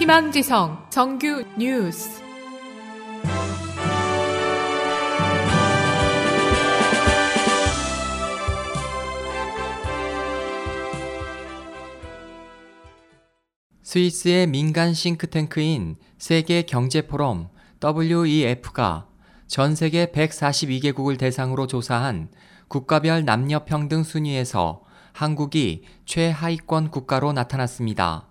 희망지성 정규 뉴스. 스위스의 민간 싱크탱크인 세계경제포럼 WEF가 전 세계 142개국을 대상으로 조사한 국가별 남녀평등 순위에서 한국이 최하위권 국가로 나타났습니다.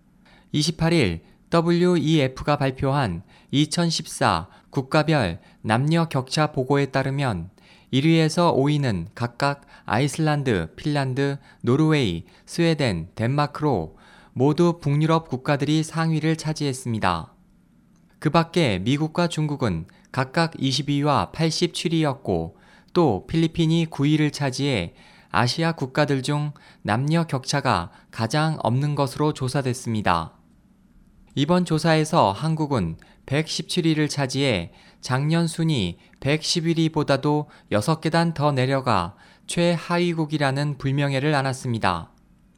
28일 WEF가 발표한 2014 국가별 남녀 격차 보고에 따르면 1위에서 5위는 각각 아이슬란드, 핀란드, 노르웨이, 스웨덴, 덴마크로 모두 북유럽 국가들이 상위를 차지했습니다. 그 밖에 미국과 중국은 각각 22위와 87위였고 또 필리핀이 9위를 차지해 아시아 국가들 중 남녀 격차가 가장 없는 것으로 조사됐습니다. 이번 조사에서 한국은 117위를 차지해 작년 순위 111위보다도 6계단 더 내려가 최하위국이라는 불명예를 안았습니다.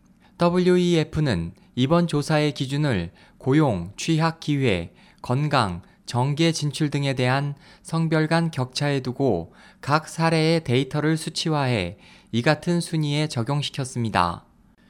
WEF는 이번 조사의 기준을 고용, 취학 기회, 건강, 정계 진출 등에 대한 성별 간 격차에 두고 각 사례의 데이터를 수치화해 이 같은 순위에 적용시켰습니다.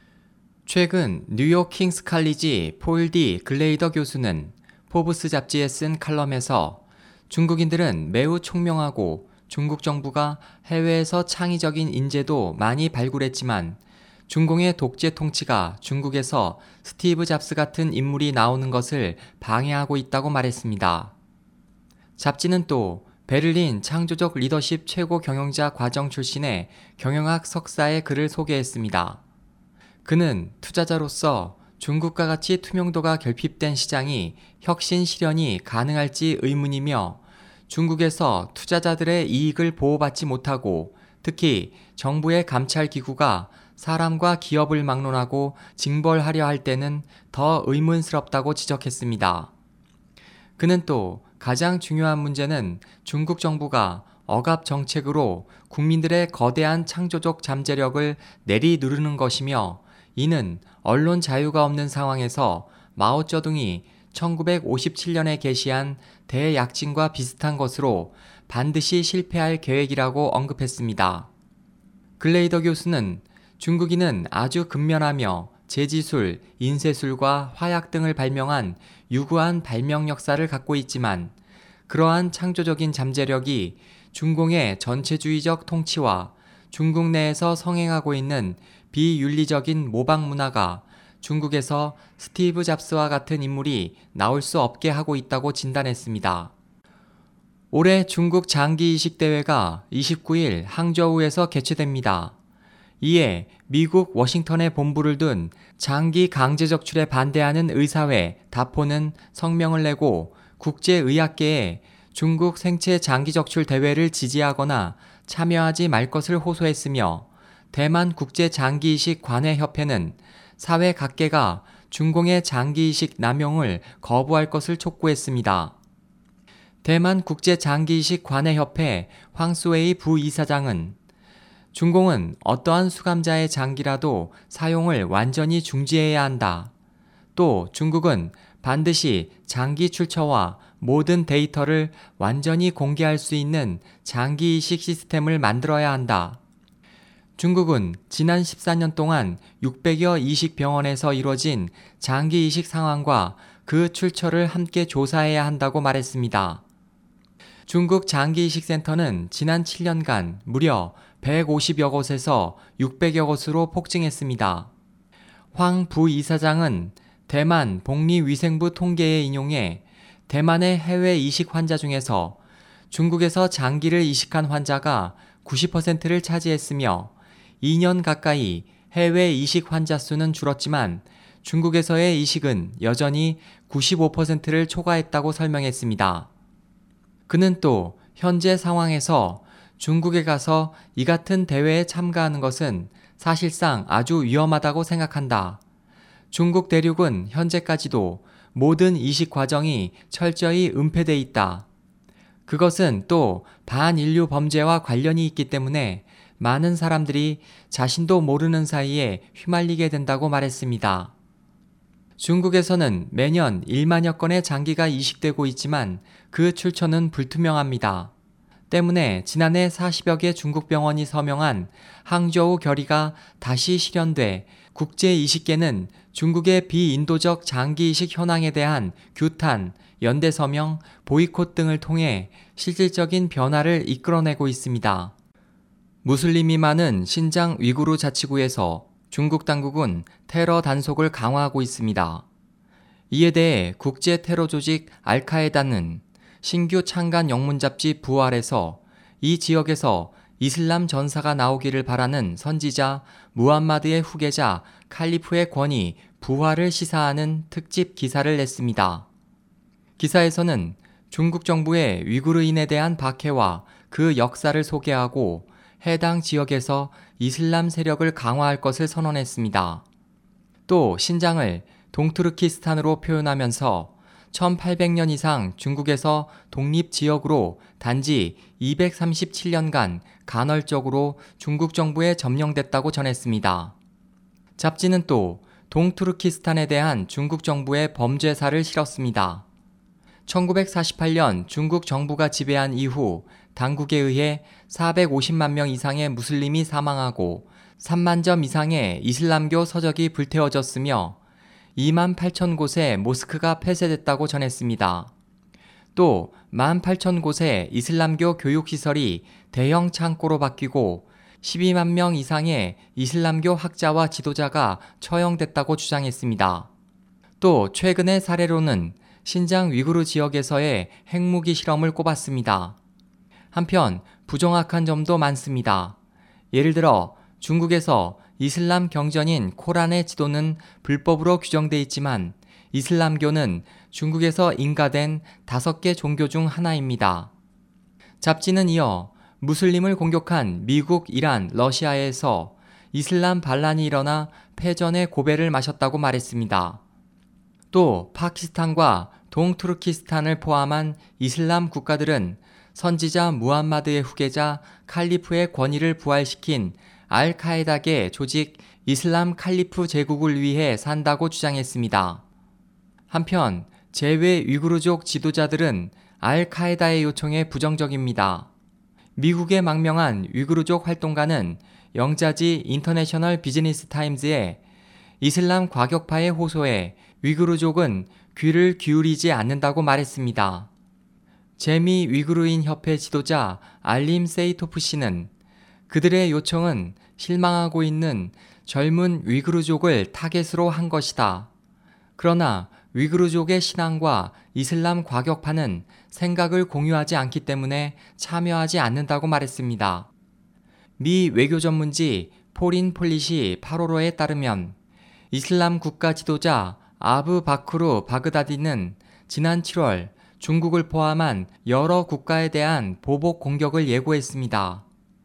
최근 뉴욕 킹스 칼리지 폴 디 글레이더 교수는 포브스 잡지에 쓴 칼럼에서 중국인들은 매우 총명하고 중국 정부가 해외에서 창의적인 인재도 많이 발굴했지만 중공의 독재 통치가 중국에서 스티브 잡스 같은 인물이 나오는 것을 방해하고 있다고 말했습니다. 잡지는 또 베를린 창조적 리더십 최고 경영자 과정 출신의 경영학 석사의 글을 소개했습니다. 그는 투자자로서 중국과 같이 투명도가 결핍된 시장이 혁신 실현이 가능할지 의문이며 중국에서 투자자들의 이익을 보호받지 못하고 특히 정부의 감찰기구가 사람과 기업을 막론하고 징벌하려 할 때는 더 의문스럽다고 지적했습니다. 그는 또 가장 중요한 문제는 중국 정부가 억압 정책으로 국민들의 거대한 창조적 잠재력을 내리누르는 것이며 이는 언론 자유가 없는 상황에서 마오쩌둥이 1957년에 게시한 대약진과 비슷한 것으로 반드시 실패할 계획이라고 언급했습니다. 글레이더 교수는 중국인은 아주 근면하며 제지술, 인쇄술과 화약 등을 발명한 유구한 발명 역사를 갖고 있지만 그러한 창조적인 잠재력이 중공의 전체주의적 통치와 중국 내에서 성행하고 있는 비윤리적인 모방 문화가 중국에서 스티브 잡스와 같은 인물이 나올 수 없게 하고 있다고 진단했습니다. 올해 중국 장기이식 대회가 29일 항저우에서 개최됩니다. 이에 미국 워싱턴에 본부를 둔 장기 강제 적출에 반대하는 의사회 다포는 성명을 내고 국제의학계에 중국 생체 장기 적출 대회를 지지하거나 참여하지 말 것을 호소했으며 대만 국제 장기이식 관회협회는 사회 각계가 중공의 장기이식 남용을 거부할 것을 촉구했습니다. 대만 국제 장기이식 관회협회 황수웨이 부이사장은 중공은 어떠한 수감자의 장기라도 사용을 완전히 중지해야 한다. 또 중국은 반드시 장기 출처와 모든 데이터를 완전히 공개할 수 있는 장기 이식 시스템을 만들어야 한다. 중국은 지난 14년 동안 600여 이식 병원에서 이뤄진 장기 이식 상황과 그 출처를 함께 조사해야 한다고 말했습니다. 중국 장기이식센터는 지난 7년간 무려 150여 곳에서 600여 곳으로 폭증했습니다. 황 부이사장은 대만 복리위생부 통계에 인용해 대만의 해외 이식 환자 중에서 중국에서 장기를 이식한 환자가 90%를 차지했으며 2년 가까이 해외 이식 환자 수는 줄었지만 중국에서의 이식은 여전히 95%를 초과했다고 설명했습니다. 그는 또 현재 상황에서 중국에 가서 이 같은 대회에 참가하는 것은 사실상 아주 위험하다고 생각한다. 중국 대륙은 현재까지도 모든 이식 과정이 철저히 은폐돼 있다. 그것은 또 반인류 범죄와 관련이 있기 때문에 많은 사람들이 자신도 모르는 사이에 휘말리게 된다고 말했습니다. 중국에서는 매년 1만여 건의 장기가 이식되고 있지만 그 출처는 불투명합니다. 때문에 지난해 40여 개 중국 병원이 서명한 항저우 결의가 다시 실현돼 국제이식계는 중국의 비인도적 장기 이식 현황에 대한 규탄, 연대 서명, 보이콧 등을 통해 실질적인 변화를 이끌어내고 있습니다. 무슬림이 많은 신장 위구르 자치구에서 중국 당국은 테러 단속을 강화하고 있습니다. 이에 대해 국제 테러 조직 알카에다는 신규 창간 영문 잡지 부활에서 이 지역에서 이슬람 전사가 나오기를 바라는 선지자 무함마드의 후계자 칼리프의 권위 부활을 시사하는 특집 기사를 냈습니다. 기사에서는 중국 정부의 위구르인에 대한 박해와 그 역사를 소개하고 해당 지역에서 이슬람 세력을 강화할 것을 선언했습니다. 또 신장을 동투르키스탄으로 표현하면서 1800년 이상 중국에서 독립지역으로 단지 237년간 간헐적으로 중국 정부에 점령됐다고 전했습니다. 잡지는 또 동투르키스탄에 대한 중국 정부의 범죄사를 실었습니다. 1948년 중국 정부가 지배한 이후 당국에 의해 450만 명 이상의 무슬림이 사망하고 3만 점 이상의 이슬람교 서적이 불태워졌으며 2만 8천 곳의 모스크가 폐쇄됐다고 전했습니다. 또 1만 8천 곳의 이슬람교 교육시설이 대형 창고로 바뀌고 12만 명 이상의 이슬람교 학자와 지도자가 처형됐다고 주장했습니다. 또 최근의 사례로는 신장 위구르 지역에서의 핵무기 실험을 꼽았습니다. 한편 부정확한 점도 많습니다. 예를 들어 중국에서 이슬람 경전인 코란의 지도는 불법으로 규정돼 있지만 이슬람교는 중국에서 인가된 5개 종교 중 하나입니다. 잡지는 이어 무슬림을 공격한 미국, 이란, 러시아에서 이슬람 반란이 일어나 패전의 고배를 마셨다고 말했습니다. 또 파키스탄과 동투르키스탄을 포함한 이슬람 국가들은 선지자 무함마드의 후계자 칼리프의 권위를 부활시킨 알카에다계 조직 이슬람 칼리프 제국을 위해 산다고 주장했습니다. 한편 제외 위구르족 지도자들은 알카에다의 요청에 부정적입니다. 미국의 망명한 위구르족 활동가는 영자지 인터내셔널 비즈니스 타임즈에 이슬람 과격파의 호소에 위구르족은 귀를 기울이지 않는다고 말했습니다. 제미 위구르인 협회 지도자 알림 세이토프 씨는 그들의 요청은 실망하고 있는 젊은 위구르족을 타겟으로 한 것이다. 그러나 위구르족의 신앙과 이슬람 과격파는 생각을 공유하지 않기 때문에 참여하지 않는다고 말했습니다. 미 외교 전문지 포린 폴리시 8월호에 따르면 이슬람 국가 지도자 아부 바크루 바그다디는 지난 7월 중국을 포함한 여러 국가에 대한 보복 공격을 예고했습니다.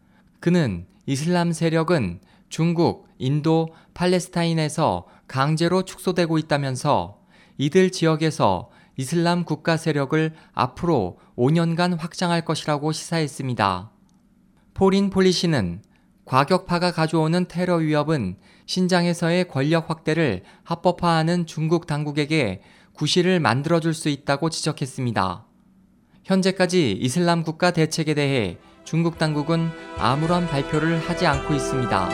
그는 이슬람 세력은 중국, 인도, 팔레스타인에서 강제로 축소되고 있다면서 이들 지역에서 이슬람 국가 세력을 앞으로 5년간 확장할 것이라고 시사했습니다. 포린 폴리시는 과격파가 가져오는 테러 위협은 신장에서의 권력 확대를 합법화하는 중국 당국에게 구실을 만들어줄 수 있다고 지적했습니다. 현재까지 이슬람 국가 대책에 대해 중국 당국은 아무런 발표를 하지 않고 있습니다.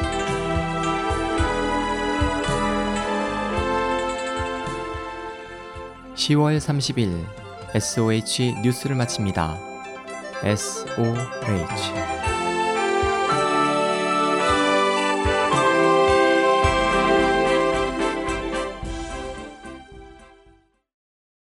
(10월 30일) SOH 뉴스를 마칩니다. SOH